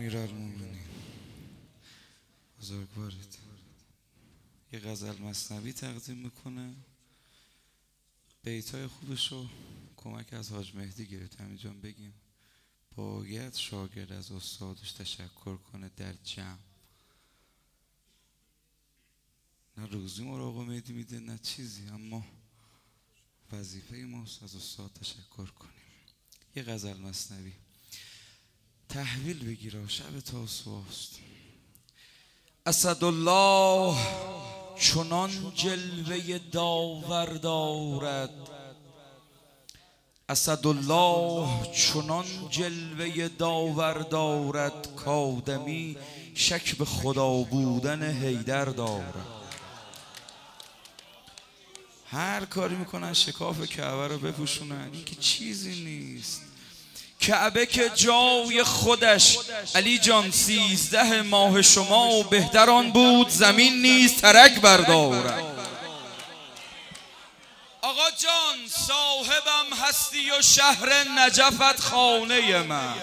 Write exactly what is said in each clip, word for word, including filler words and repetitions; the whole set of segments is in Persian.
امیرالمومنین بزرگوارید یه غزل مثنوی تقدیم میکنه. بیتای خوبشو کمک از حاج مهدی گرفت. همینجان بگیم باید شاگرد از استادش تشکر کنه در جمع. نه روزی ما رو آقا مهدی میده نه چیزی، اما وظیفه ماست از استاد تشکر کنیم. یه غزل مثنوی تحویل بگیره، شب تاسوعاست. اسدالله چنان جلوه داور دارد، اسدالله چنان جلوه داور دارد کآدمی شک به خدا بودن حیدر دارد. هر کاری میکنن شکاف کعبه رو بپوشونن، این که چیزی نیست. کعبه که جای خودش علی جان سیزده ماه شما و بهتران بود زمین نیست ترک بردارد. آقا جان صاحبم هستی و شهر نجفت خانه من،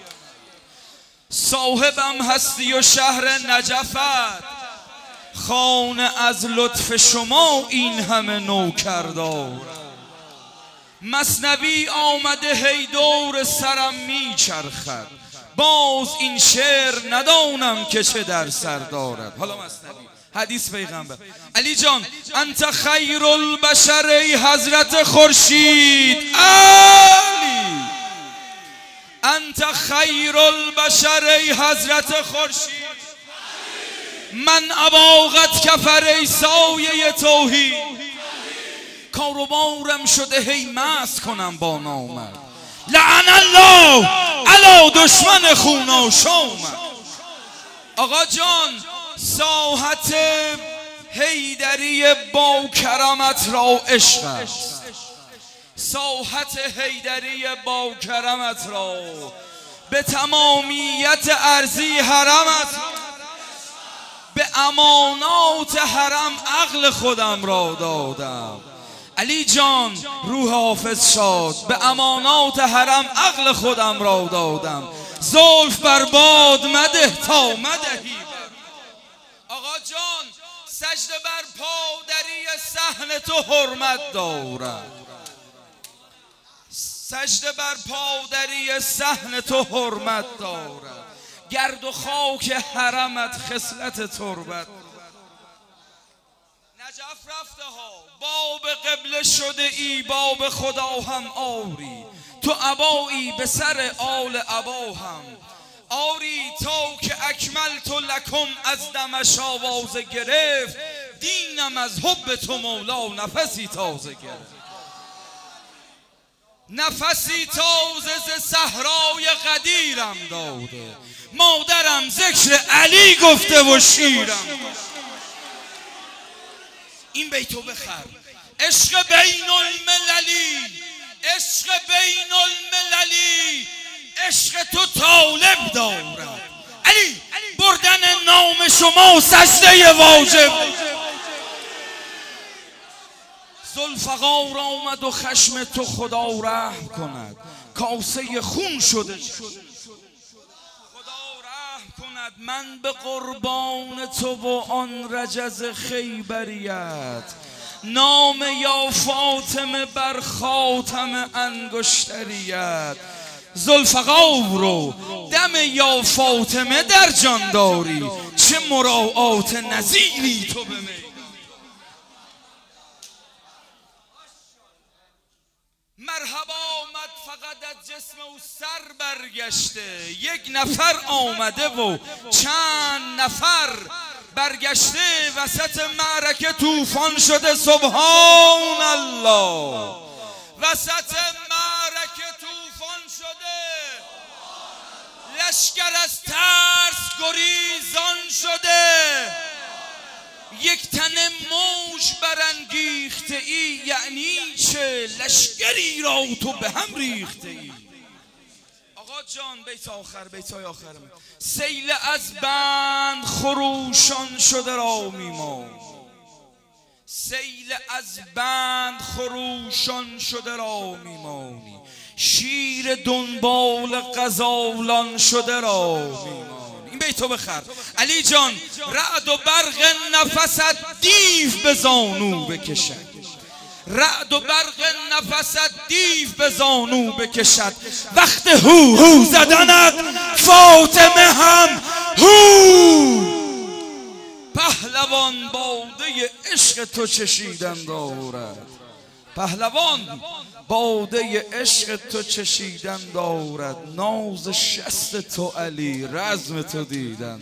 صاحبم هستی و شهر نجفت خانه، از لطف شما این همه نوکر دارد. مثنوی آمده هی دور سرم میچرخد، باز این شعر ندانم که چه در سر دارد. حالا مثنوی حدیث پیغمبر علی جان انت خیر البشر ای حضرت خورشید علی، انت خیر البشر ای حضرت خورشید، من اباغت کفر ای سایه توحید، کاروبارم شده هی مست کنم با نامرد، لعن الله علی دشمن خوناشامد. آقا جان ساحت حیدری با کرمت را عشق است، ساحت حیدری با کرمت را به تمامیت ارضی حرمت، به امانات حرم عقل خودم را دادم. علی جان روح حافظ شاد، به امانات حرم عقل خودم را دادم. زلف بر باد مده تا مدهی. آقا جان سجده بر پادری صحن تو حرمت دارد، سجده بر پادری صحن تو حرمت دارد، گرد و خاک حرمت خصلت تربت. نجف رفته ها باب قبله شده ای، باب خدا هم آری، تو عبایی به سر آل عبا هم آری، تا که اکملت لکم از دمش آوازه گرفت، دینم از حب تو مولا نفسی تازه گرفت. نفسی تازه ز صحرای قدیرم داده، مادرم ذکر علی گفته و شیرم. این بیتو بخر، عشق بین المللی، عشق بین المللی، عشق تو طالب دارد. علی بردن نام شما سجده واجب. ذوالفقار آمد و خشم تو خدا رحم کند، کاسه خون شده من به قربان تو و آن رجز خیبریت، نام یا فاطمه بر خاتم انگشتریت. ذوالفقار رو دم یا فاطمه در جان داری، چه مراعات نظیری تو به می. مرحبا آمد فقط از جسم او سر برگشته، یک نفر آمده و چند نفر برگشته، وسط معرکه طوفان شده سبحان الله، وسط معرکه طوفان شده، لشکر از ترس گریزان شده، یک تن موج برانگیخته ای، یعنی چه لشکری را تو به هم ریخته ای. آقا جان بیت آخر، بیتای آخر من. سیل از بند خروشان شده را میمان، سیل از بند خروشان شده را میمانی، شیر دنبال غزالان شده را میمانی. این بیتو بخر علی جان. رعد و برق نفست دیو به زانو بکشد، رعد و برق نفست دیو به زانو بکشد، وقت هو هو زدنت فاطمه هم هو. پهلوان باده عشق تو چشیدن دارد، پهلوان باده عشق تو چشیدن دارد، ناز شست تو علی رزم تو دیدن